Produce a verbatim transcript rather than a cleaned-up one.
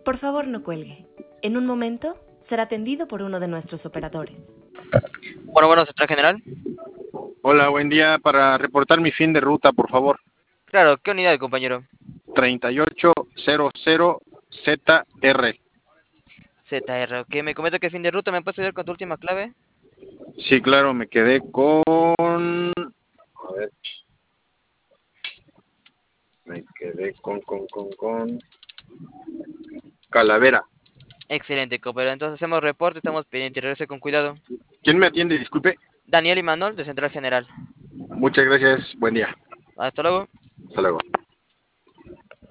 Por favor, no cuelgue. En un momento será atendido por uno de nuestros operadores. Bueno, bueno, central general. Hola, buen día. Para reportar mi fin de ruta, por favor. Claro, ¿qué unidad, compañero? treinta y ocho cero cero Z R. Z R, ok. Me comenta que fin de ruta, ¿me puedes ayudar con tu última clave? Sí, claro, me quedé con... A ver. Me quedé con, con, con, con... Calavera. Excelente, compañero. Entonces hacemos reporte, estamos pendientes. Regrese con cuidado. ¿Quién me atiende? Disculpe. Daniel y Manuel, de central general. Muchas gracias. Buen día. Hasta luego. Hasta luego.